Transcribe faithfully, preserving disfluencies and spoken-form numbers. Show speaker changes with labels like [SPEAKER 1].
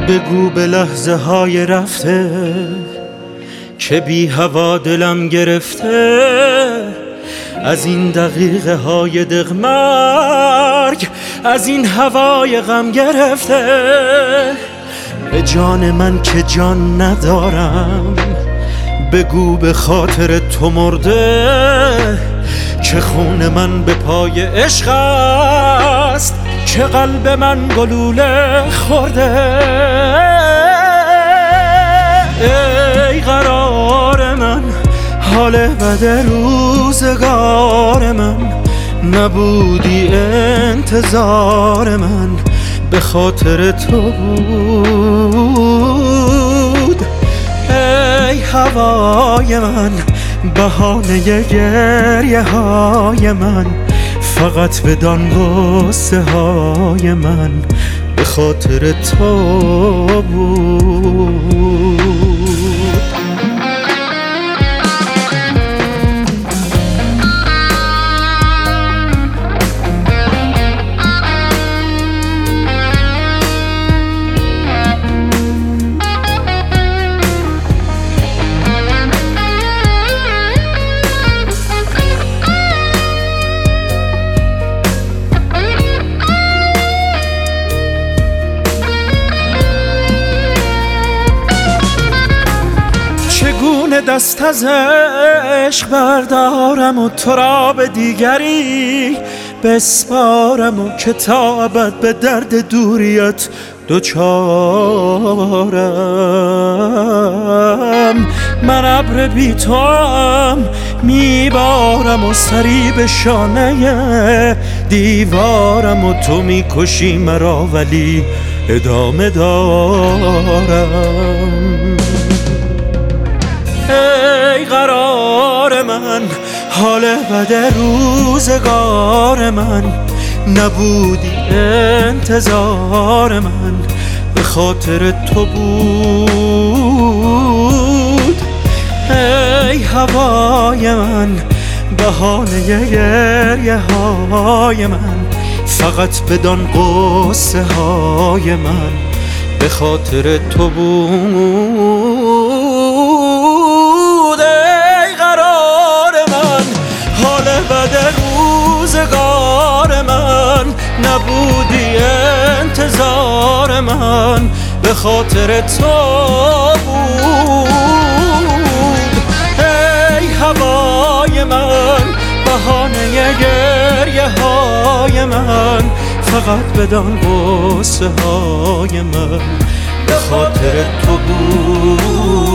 [SPEAKER 1] بگو به لحظه های رفته که بی هوا دلم گرفته، از این دقیقه های دغمرگ، از این هوای غم گرفته. به جان من که جان ندارم، بگو به خاطر تو مرده، که خون من به پای عشق است، که قلب من گلوله خورده. ای قرار من، حال بد روزگار من، نبودی انتظار من به خاطر تو بود. ای هوای من، بهانه گریه های من، فقط بدان غصه های من به خاطر تو بود. چگونه دست از عشق بردارم و تو را به دیگری بسپارم، و که تا ابد به درد دوریت دوچارم. من ابر بی توام میبارم و سری به شانه دیوارم، و تو میکشی مرا ولی ادامه دارم. ای قرار من، حال بد روزگار من، نبودی انتظار من به خاطر تو بود. ای هوای من، بهانه گریه های من، فقط بدان غصه های من به خاطر تو بود. بد روزگار من، نبودی انتظار من به خاطر تو بود. ای هوای من، بهانه گریه های من، فقط بدان غصه های من به خاطر تو بود.